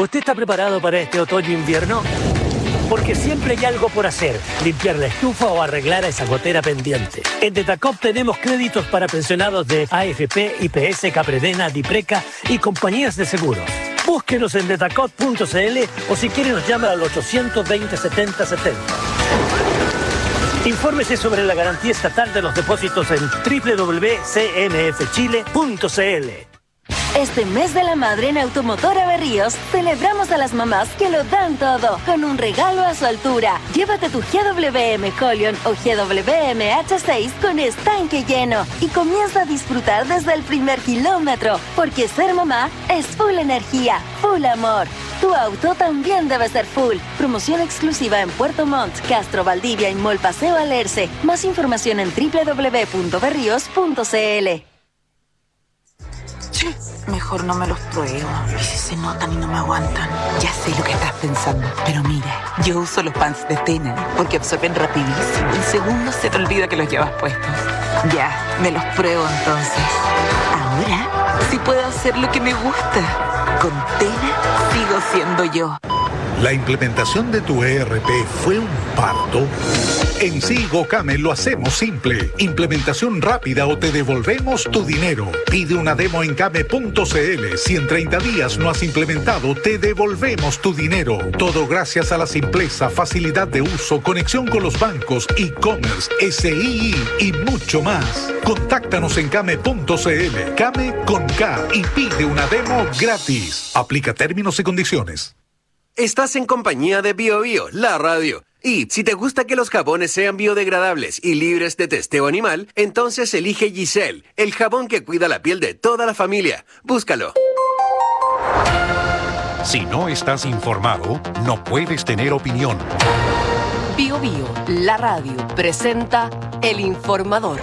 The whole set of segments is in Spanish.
¿Usted está preparado para este otoño-invierno? Porque siempre hay algo por hacer, limpiar la estufa o arreglar a esa gotera pendiente. En Detacop tenemos créditos para pensionados de AFP, IPS, Capredena, Dipreca y compañías de seguros. Búsquenos en detacop.cl o si quiere nos llama al 820 70 70. Infórmese sobre la garantía estatal de los depósitos en www.cmfchile.cl. Este mes de la madre en Automotora Berríos celebramos a las mamás que lo dan todo con un regalo a su altura. Llévate tu GWM Colion o GWM H6 con estanque lleno y comienza a disfrutar desde el primer kilómetro, porque ser mamá es full energía, full amor. Tu auto también debe ser full. Promoción exclusiva en Puerto Montt, Castro, Valdivia y Mall Paseo Alerce. Más información en www.berrios.cl. Mejor no me los pruebo. ¿Y si se notan y no me aguantan? Ya sé lo que estás pensando. Pero mira, yo uso los pants de Tena porque absorben rapidísimo. En segundos se te olvida que los llevas puestos. Ya, me los pruebo entonces. Ahora sí puedo hacer lo que me gusta. Con Tena sigo siendo yo. ¿La implementación de tu ERP fue un parto? En Sigo Came lo hacemos simple. Implementación rápida o te devolvemos tu dinero. Pide una demo en came.cl. Si en 30 días no has implementado, te devolvemos tu dinero. Todo gracias a la simpleza, facilidad de uso, conexión con los bancos, e-commerce, SII y mucho más. Contáctanos en came.cl. Came con K y pide una demo gratis. Aplica términos y condiciones. Estás en compañía de BioBio, la radio. Y si te gusta que los jabones sean biodegradables y libres de testeo animal, entonces elige Giselle, el jabón que cuida la piel de toda la familia. Búscalo. Si no estás informado, no puedes tener opinión. BioBio, la radio, presenta El Informador.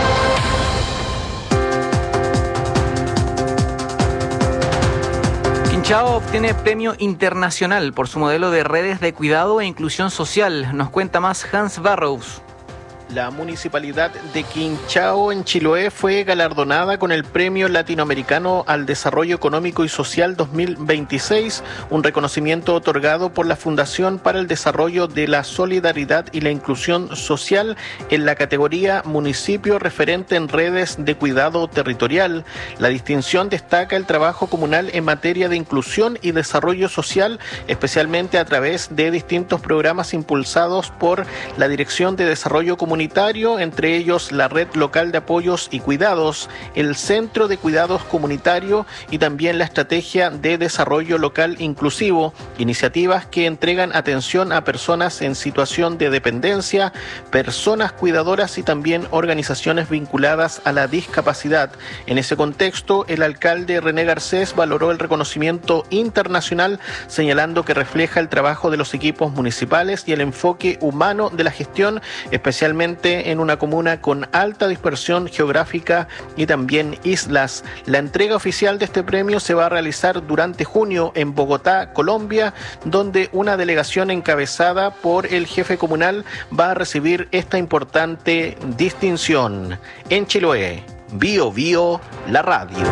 Quinchao obtiene premio internacional por su modelo de redes de cuidado e inclusión social. Nos cuenta más Hans Barrows. La municipalidad de Quinchao en Chiloé fue galardonada con el Premio Latinoamericano al Desarrollo Económico y Social 2026, un reconocimiento otorgado por la Fundación para el Desarrollo de la Solidaridad y la Inclusión Social en la categoría Municipio Referente en Redes de Cuidado Territorial. La distinción destaca el trabajo comunal en materia de inclusión y desarrollo social, especialmente a través de distintos programas impulsados por la Dirección de Desarrollo Comunitario, entre ellos la Red Local de Apoyos y Cuidados, el Centro de Cuidados Comunitario y también la Estrategia de Desarrollo Local Inclusivo, iniciativas que entregan atención a personas en situación de dependencia, personas cuidadoras y también organizaciones vinculadas a la discapacidad. En ese contexto, el alcalde René Garcés valoró el reconocimiento internacional, señalando que refleja el trabajo de los equipos municipales y el enfoque humano de la gestión, especialmente en una comuna con alta dispersión geográfica y también islas. La entrega oficial de este premio se va a realizar durante junio en Bogotá, Colombia, donde una delegación encabezada por el jefe comunal va a recibir esta importante distinción. En Chiloé, BioBio, la radio.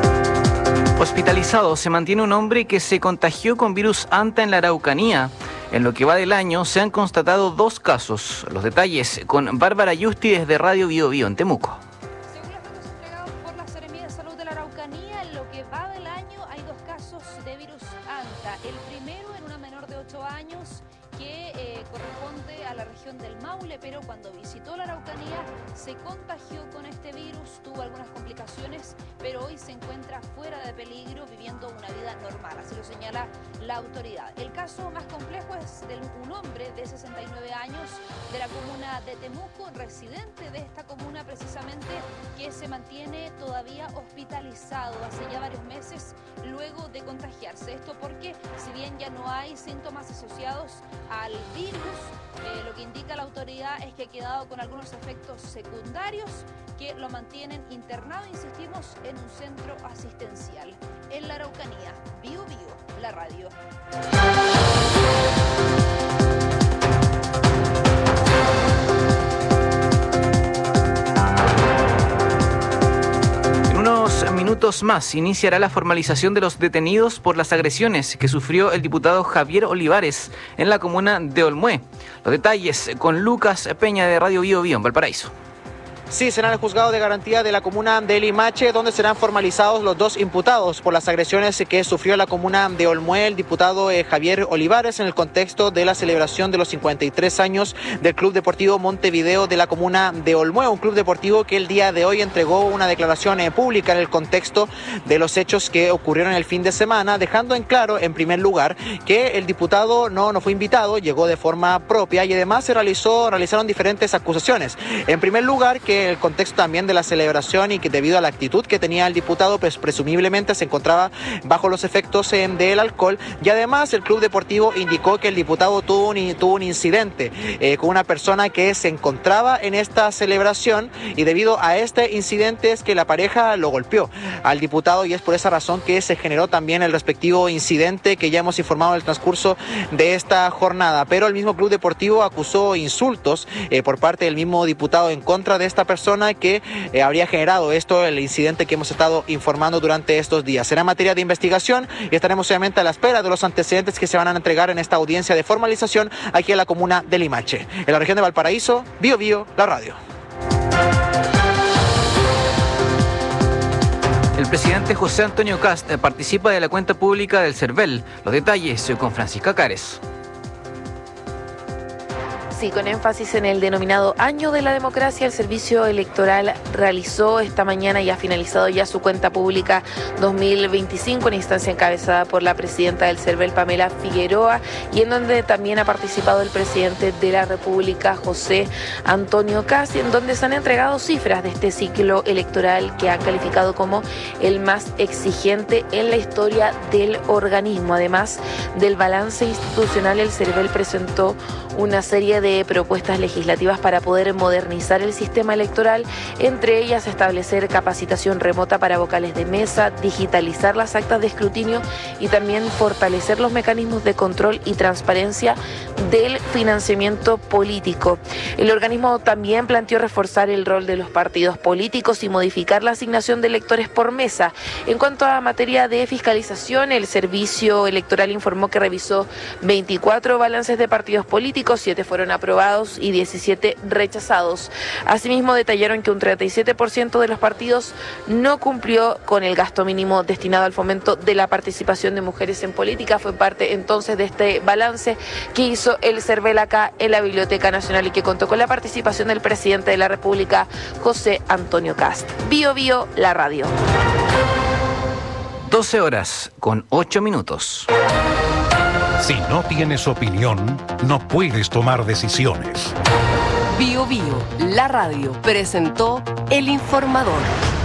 Hospitalizado se mantiene un hombre que se contagió con virus Anta en la Araucanía. En lo que va del año se han constatado 2 casos. Los detalles con Bárbara Yusti desde Radio BioBio en Temuco. Según los datos entregados por la Seremía de Salud de la Araucanía, en lo que va del año hay 2 casos de virus Anta. El primero en una menor de 8 años que corresponde a la región del Maule, pero cuando visitó la Araucanía se contagió con este virus, tuvo algunas complicaciones, pero hoy se encuentra fuera de peligro, viviendo una vida normal, así lo señala la autoridad. El caso más complejo es de un hombre de 69 años de la comuna de Temuco, residente de esta comuna precisamente, que se mantiene todavía hospitalizado hace ya varios meses luego de contagiarse. Esto porque, si bien ya no hay síntomas asociados al virus, lo que indica la autoridad es que ha quedado con algunos efectos secundarios que lo mantienen internado, insistimos, en un centro asistencial. En la Araucanía, BioBio, la radio. En unos minutos minutos más iniciará la formalización de los detenidos por las agresiones que sufrió el diputado Javier Olivares en la comuna de Olmué. Los detalles con Lucas Peña de Radio Bio Bio en Valparaíso. Sí, será en el juzgado de garantía de la comuna de Limache, donde serán formalizados los dos imputados por las agresiones que sufrió la comuna de Olmué el diputado Javier Olivares en el contexto de la celebración de los 53 años del Club Deportivo Montevideo de la comuna de Olmué, un club deportivo que el día de hoy entregó una declaración pública en el contexto de los hechos que ocurrieron el fin de semana, dejando en claro, en primer lugar, que el diputado no fue invitado, llegó de forma propia y además se realizaron diferentes acusaciones. En primer lugar, que el contexto también de la celebración y que debido a la actitud que tenía el diputado, pues presumiblemente se encontraba bajo los efectos del alcohol, y además el club deportivo indicó que el diputado tuvo un incidente con una persona que se encontraba en esta celebración, y debido a este incidente es que la pareja lo golpeó al diputado, y es por esa razón que se generó también el respectivo incidente que ya hemos informado en el transcurso de esta jornada. Pero el mismo club deportivo acusó insultos por parte del mismo diputado en contra de esta persona que habría generado el incidente que hemos estado informando durante estos días. Será materia de investigación y estaremos obviamente a la espera de los antecedentes que se van a entregar en esta audiencia de formalización aquí en la comuna de Limache. En la región de Valparaíso, Bio Bio, la radio. El presidente José Antonio Kast participa de la cuenta pública del CERVEL. Los detalles con Francisca Cares. Sí, con énfasis en el denominado Año de la Democracia, el Servicio Electoral realizó esta mañana y ha finalizado ya su cuenta pública 2025, en instancia encabezada por la presidenta del CERVEL, Pamela Figueroa, y en donde también ha participado el presidente de la República, José Antonio Kast, en donde se han entregado cifras de este ciclo electoral que han calificado como el más exigente en la historia del organismo. Además del balance institucional, el CERVEL presentó una serie de propuestas legislativas para poder modernizar el sistema electoral, entre ellas establecer capacitación remota para vocales de mesa, digitalizar las actas de escrutinio y también fortalecer los mecanismos de control y transparencia del financiamiento político. El organismo también planteó reforzar el rol de los partidos políticos y modificar la asignación de electores por mesa. En cuanto a materia de fiscalización, el Servicio Electoral informó que revisó 24 balances de partidos políticos, 7 fueron aprobados y 17 rechazados. Asimismo, detallaron que un 37% de los partidos no cumplió con el gasto mínimo destinado al fomento de la participación de mujeres en política. Fue parte entonces de este balance que hizo el CERVEL acá en la Biblioteca Nacional y que contó con la participación del presidente de la República, José Antonio Kast. Bio Bio, la radio. 12 horas con 8 minutos. Si no tienes opinión, no puedes tomar decisiones. Bio Bio, la radio, presentó El Informador.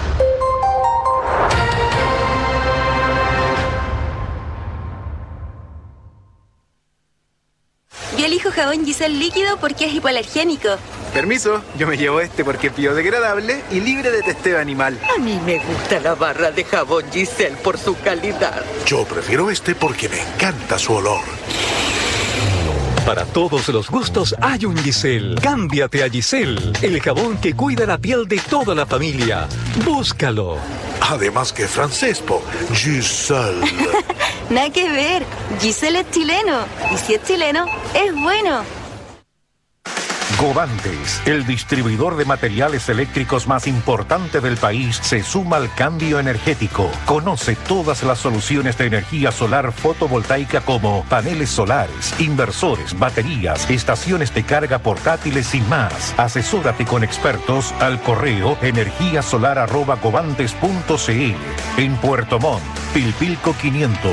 Yo elijo jabón Giselle líquido porque es hipoalergénico. Permiso, yo me llevo este porque es biodegradable y libre de testeo animal. A mí me gusta la barra de jabón Giselle por su calidad. Yo prefiero este porque me encanta su olor. Para todos los gustos hay un Giselle. Cámbiate a Giselle, el jabón que cuida la piel de toda la familia. Búscalo. Además que francés, po. Giselle. Nada que ver. Giselle es chileno. Y si es chileno, es bueno. Govantes, el distribuidor de materiales eléctricos más importante del país, se suma al cambio energético. Conoce todas las soluciones de energía solar fotovoltaica como paneles solares, inversores, baterías, estaciones de carga portátiles y más. Asesórate con expertos al correo energiasolar@govantes.cl. En Puerto Montt, Pilpilco 500.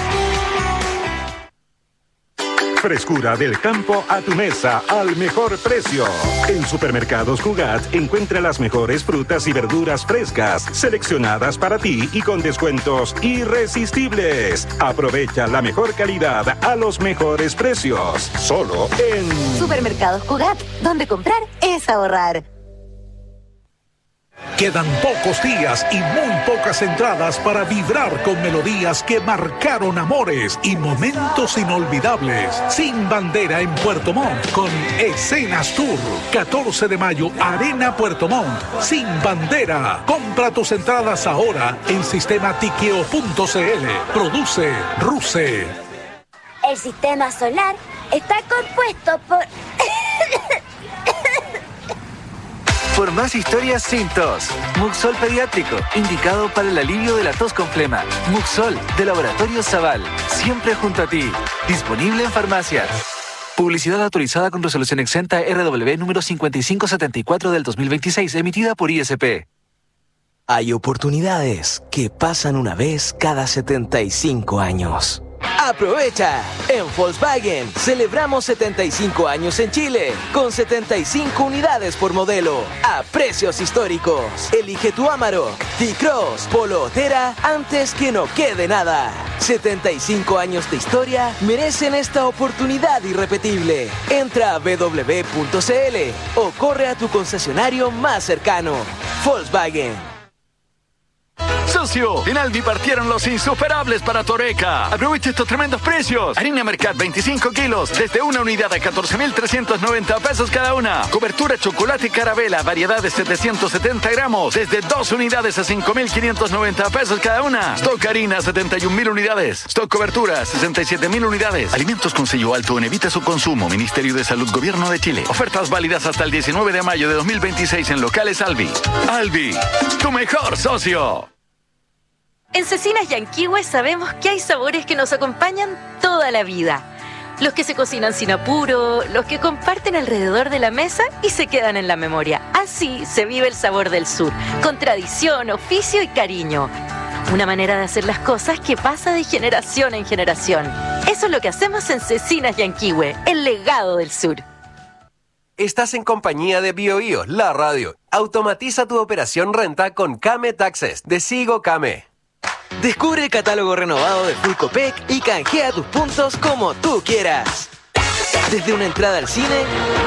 Frescura del campo a tu mesa al mejor precio. En Supermercados Cugat encuentra las mejores frutas y verduras frescas, seleccionadas para ti y con descuentos irresistibles. Aprovecha la mejor calidad a los mejores precios. Solo en Supermercados Cugat, donde comprar es ahorrar. Quedan pocos días y muy pocas entradas para vibrar con melodías que marcaron amores y momentos inolvidables. Sin Bandera en Puerto Montt con Escenas Tour. 14 de mayo, Arena Puerto Montt. Sin Bandera. Compra tus entradas ahora en sistematiqueo.cl. Produce Ruse. El sistema solar está compuesto por... Por más historias sin tos. Muxol Pediátrico, indicado para el alivio de la tos con flema. Muxol, de Laboratorio Zaval, siempre junto a ti. Disponible en farmacias. Publicidad autorizada con resolución exenta RW número 5574 del 2026, emitida por ISP. Hay oportunidades que pasan una vez cada 75 años. ¡Aprovecha! En Volkswagen celebramos 75 años en Chile, con 75 unidades por modelo, a precios históricos. Elige tu Amarok, T-Cross, Polo o Terra antes que no quede nada. 75 años de historia merecen esta oportunidad irrepetible. Entra a www.cl o corre a tu concesionario más cercano. Volkswagen. Socio, en Albi partieron los insuperables para Toreca. Aprovecha estos tremendos precios. Harina Mercat 25 kilos, desde una unidad a 14.390 pesos cada una. Cobertura chocolate carabela, variedad de 770 gramos, desde 2 unidades a 5.590 pesos cada una. Stock harina, 71.000 unidades. Stock cobertura, 67.000 unidades. Alimentos con sello alto en Evita su consumo. Ministerio de Salud, Gobierno de Chile. Ofertas válidas hasta el 19 de mayo de 2026 en locales Albi. Albi, tu mejor socio. En Cecinas Yanquihue sabemos que hay sabores que nos acompañan toda la vida. Los que se cocinan sin apuro, los que comparten alrededor de la mesa y se quedan en la memoria. Así se vive el sabor del sur, con tradición, oficio y cariño. Una manera de hacer las cosas que pasa de generación en generación. Eso es lo que hacemos en Cecinas Yanquihue, el legado del sur. Estás en compañía de BioBio, la radio. Automatiza tu operación renta con Kame Taxes de Sigo Kame. Descubre el catálogo renovado de Full Copec y canjea tus puntos como tú quieras. Desde una entrada al cine,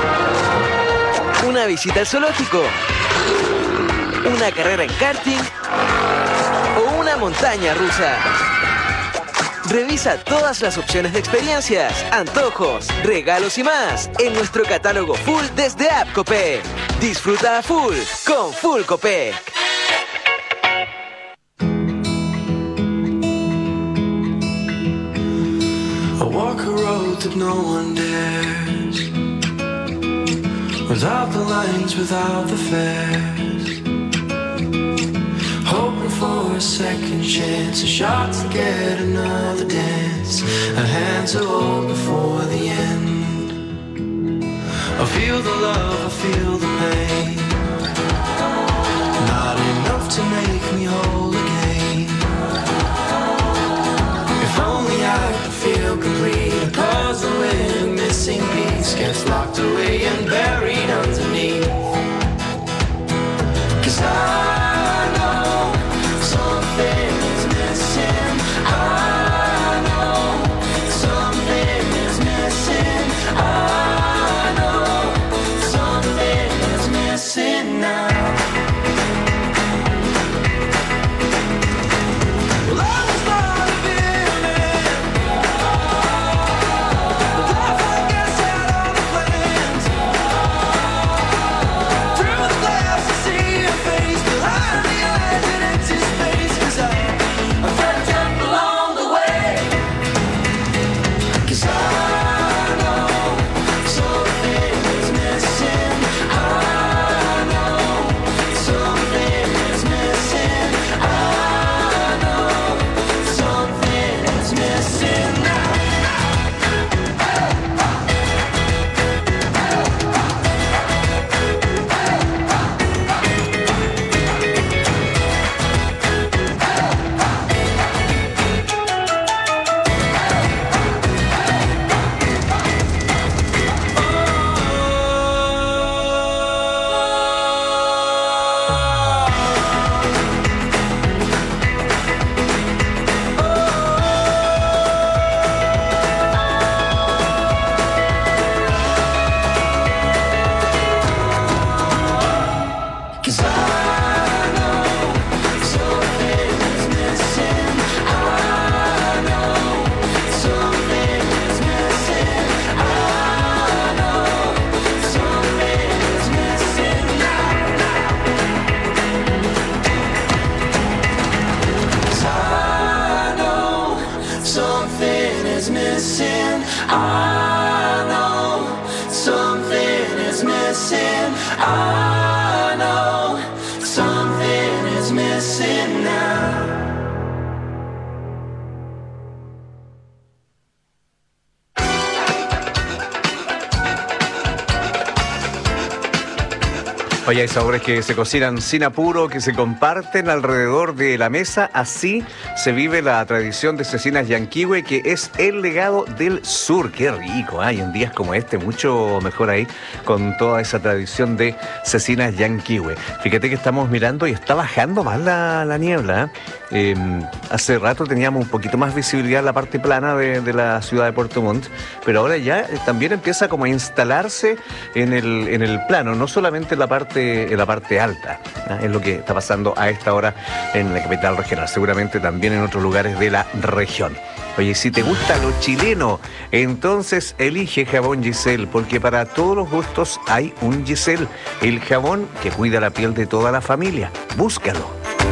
una visita al zoológico, una carrera en karting o una montaña rusa. Revisa todas las opciones de experiencias, antojos, regalos y más en nuestro catálogo Full desde App Copec. Disfruta a full con Full Copec. Walk a road that no one dares, without the lines, without the fares, hoping for a second chance, a shot to get another dance, a hand to hold before the end. I feel the love, I feel the pain, not enough to make me whole again. If only I could feel complete, a puzzle with a missing piece gets locked away and buried underneath. 'Cause I know something is missing. I know something is missing. I know something is missing now. Play missing. I know something is missing. I know something is missing now. Oye, hay sabores que se cocinan sin apuro, que se comparten alrededor de la mesa. Así se vive la tradición de Cecinas Yanquihue, que es el legado del sur. Qué rico, ¿eh? Y en días como este, mucho mejor ahí, con toda esa tradición de Cecinas Yanquihue. Fíjate que estamos mirando y está bajando más la niebla, ¿eh? Hace rato teníamos un poquito más visibilidad en la parte plana de la ciudad de Puerto Montt, pero ahora ya también empieza como a instalarse en el plano, no solamente en la parte alta, ¿no? Es lo que está pasando a esta hora en la capital regional, seguramente también en otros lugares de la región. Oye, si te gusta lo chileno, entonces elige Jabón Giselle, porque para todos los gustos hay un Giselle, el jabón que cuida la piel de toda la familia. Búscalo.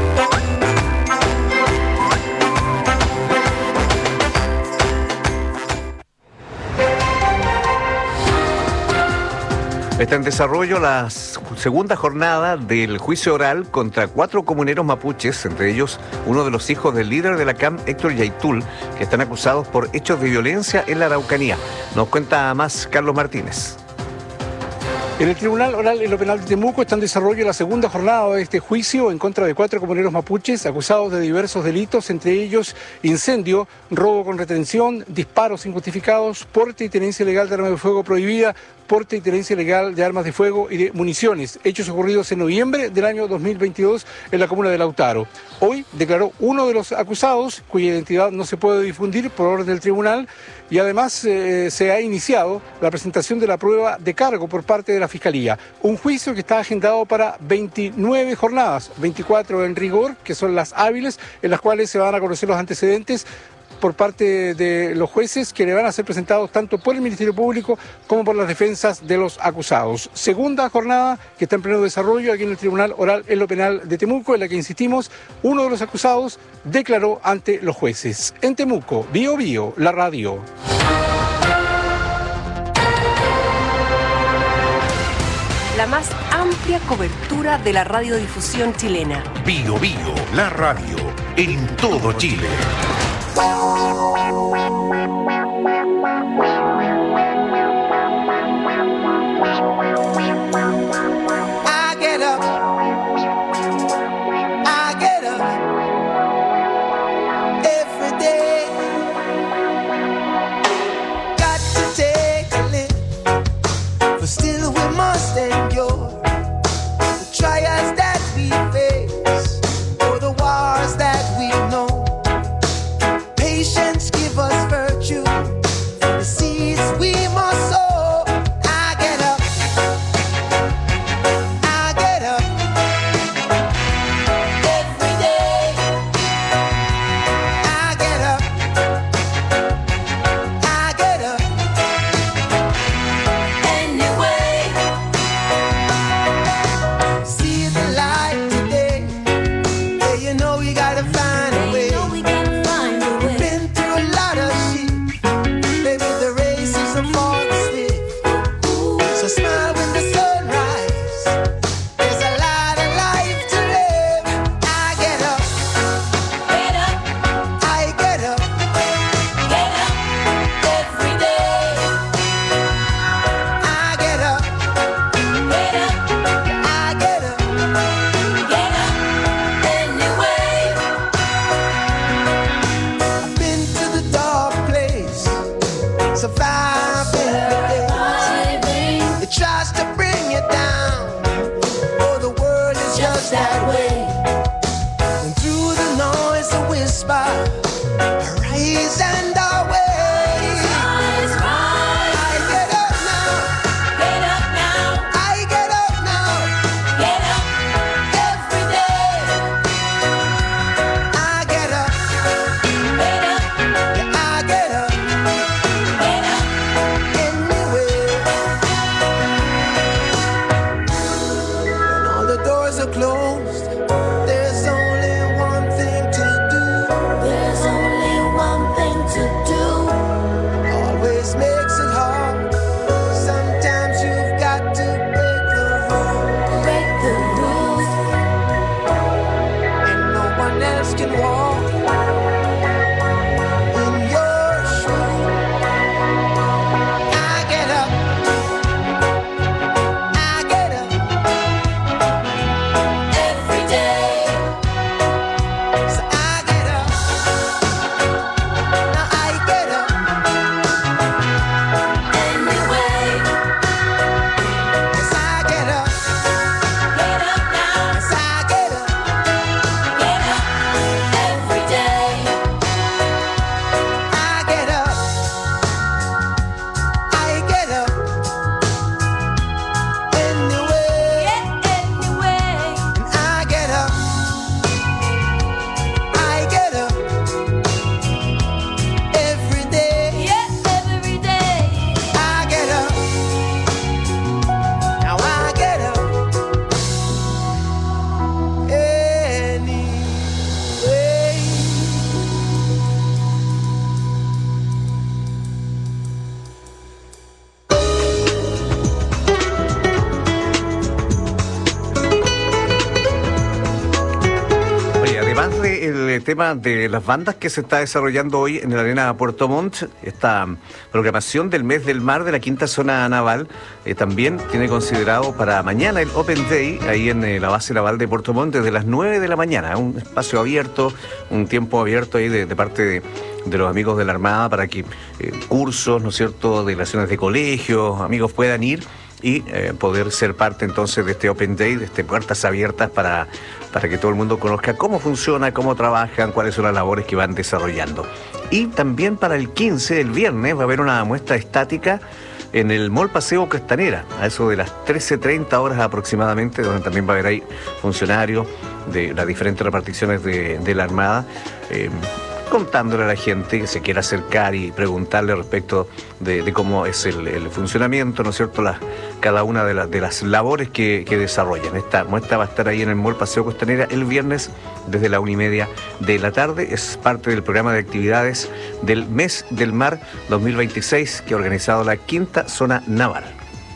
Está en desarrollo la segunda jornada del juicio oral contra 4 comuneros mapuches, entre ellos uno de los hijos del líder de la CAM, Héctor Yaitul, que están acusados por hechos de violencia en la Araucanía. Nos cuenta más Carlos Martínez. En el Tribunal Oral en lo Penal de Temuco está en desarrollo la segunda jornada de este juicio en contra de 4 comuneros mapuches acusados de diversos delitos, entre ellos incendio, robo con retención, disparos injustificados, porte y tenencia ilegal de arma de fuego prohibida, porte y tenencia ilegal de armas de fuego y de municiones, hechos ocurridos en noviembre del año 2022 en la comuna de Lautaro. Hoy declaró uno de los acusados, cuya identidad no se puede difundir por orden del tribunal, y además se ha iniciado la presentación de la prueba de cargo por parte de la Fiscalía. Un juicio que está agendado para 29 jornadas, 24 en rigor, que son las hábiles, en las cuales se van a conocer los antecedentes por parte de los jueces, que le van a ser presentados tanto por el Ministerio Público como por las defensas de los acusados. Segunda jornada que está en pleno desarrollo aquí en el Tribunal Oral en lo Penal de Temuco, en la que, insistimos, uno de los acusados declaró ante los jueces. En Temuco, Bío Bío, la radio. La más amplia cobertura de la radiodifusión chilena. Bío Bío, la radio, en todo Chile. I get up, every day. Got to take a lift, but still we must endure the trials that we face, or the wars that we know. Patience give us virtue, for the seeds we must sow. I get up, every day. I get up, anyway. See the light today, yeah, you know you gotta find a way. Been through a lot of shit, baby, the race isn't for the swift. So smile when the sun rises, there's a lot of life to live. I get up, I get up, every day. I get up, I get up, anyway. I've been to the dark place, surviving the days. It tries to bring you down, oh, the world is just that way. And through the noise, a whisper, rise and away. I get up now, I get up now, every day. I get up, I get up, tema de las bandas que se está desarrollando hoy en la Arena Puerto Montt, esta programación del mes del mar de la quinta zona naval, también tiene considerado para mañana el Open Day ahí en la base naval de Puerto Montt desde las 9 de la mañana. Un espacio abierto, un tiempo abierto ahí de parte de los amigos de la Armada para que cursos, ¿no es cierto?, de relaciones de colegios, amigos puedan ir y poder ser parte entonces de este Open Day, de este puertas abiertas para que todo el mundo conozca cómo funciona, cómo trabajan, cuáles son las labores que van desarrollando. Y también para el 15, el viernes, va a haber una muestra estática en el Mall Paseo Costanera, a eso de las 13:30 horas aproximadamente, donde también va a haber ahí funcionarios de las diferentes reparticiones de la Armada, contándole a la gente que se quiera acercar y preguntarle respecto de cómo es el funcionamiento, ¿no es cierto?, cada una de las labores que desarrollan. Esta muestra va a estar ahí en el Mall Paseo Costanera el viernes desde la 1:30 de la tarde. Es parte del programa de actividades del Mes del Mar 2026 que ha organizado la Quinta Zona Naval.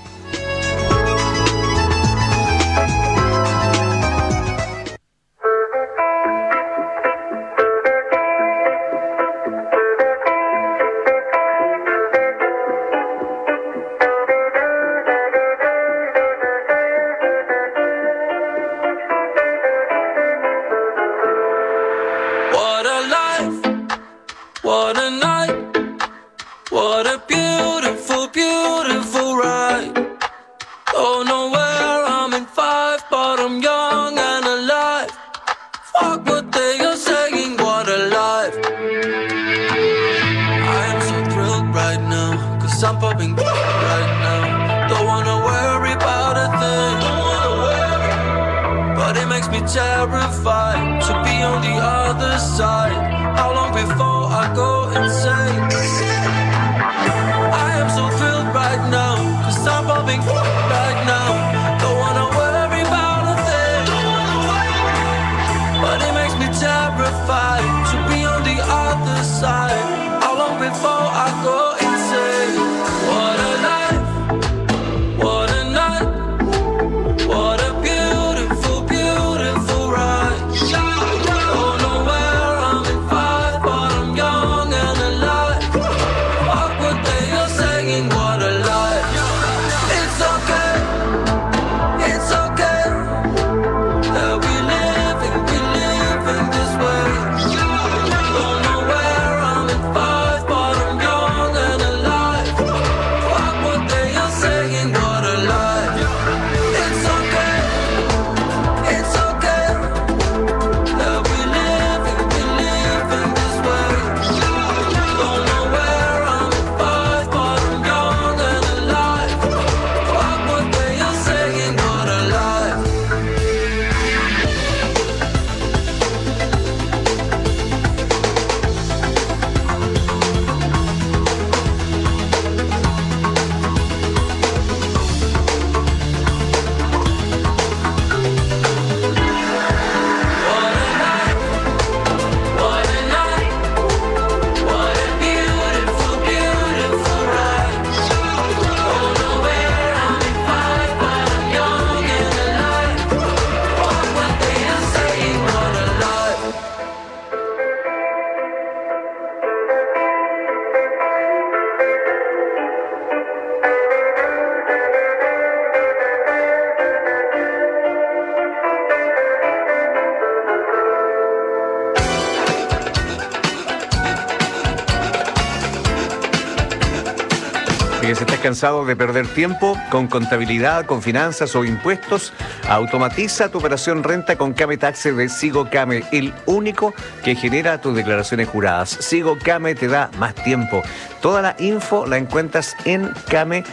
Si estás cansado de perder tiempo con contabilidad, con finanzas o impuestos, automatiza tu operación renta con Kame Taxe de Sigo Kame, el único que genera tus declaraciones juradas. Sigo Kame te da más tiempo. Toda la info la encuentras en kame.cl.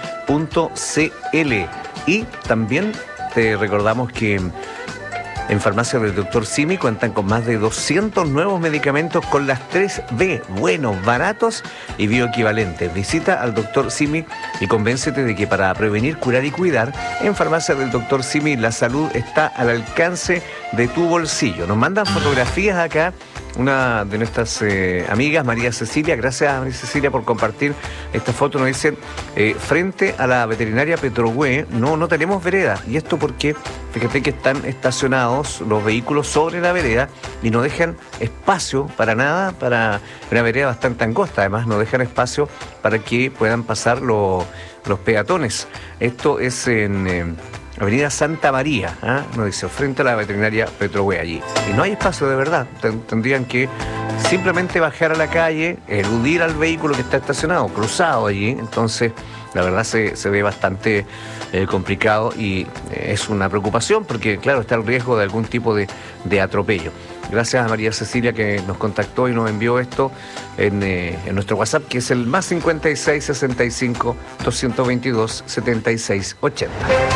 Y también te recordamos que en farmacias del Dr. Simi cuentan con más de 200 nuevos medicamentos con las 3B, buenos, baratos y bioequivalentes. Visita al Dr. Simi y convéncete de que para prevenir, curar y cuidar, en farmacias del Dr. Simi la salud está al alcance de tu bolsillo. Nos mandan fotografías acá una de nuestras amigas, María Cecilia. Gracias, María Cecilia, por compartir esta foto. Nos dice, frente a la veterinaria Petrohue no tenemos vereda. Y esto porque, fíjate que están estacionados los vehículos sobre la vereda y no dejan espacio para nada, para una vereda bastante angosta. Además, no dejan espacio para que puedan pasar los peatones. Esto es en Avenida Santa María, nos dice, frente a la veterinaria Petrohue allí. Y no hay espacio de verdad. Tendrían que simplemente bajar a la calle, eludir al vehículo que está estacionado, cruzado allí. Entonces, la verdad se ve bastante complicado y es una preocupación porque, claro, está el riesgo de algún tipo de atropello. Gracias a María Cecilia que nos contactó y nos envió esto en nuestro WhatsApp, que es el +56 65 222 76 80.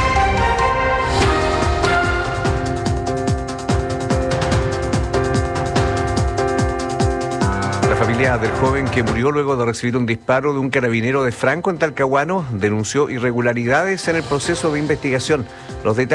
La familia del joven que murió luego de recibir un disparo de un carabinero de Franco en Talcahuano denunció irregularidades en el proceso de investigación. Los detalles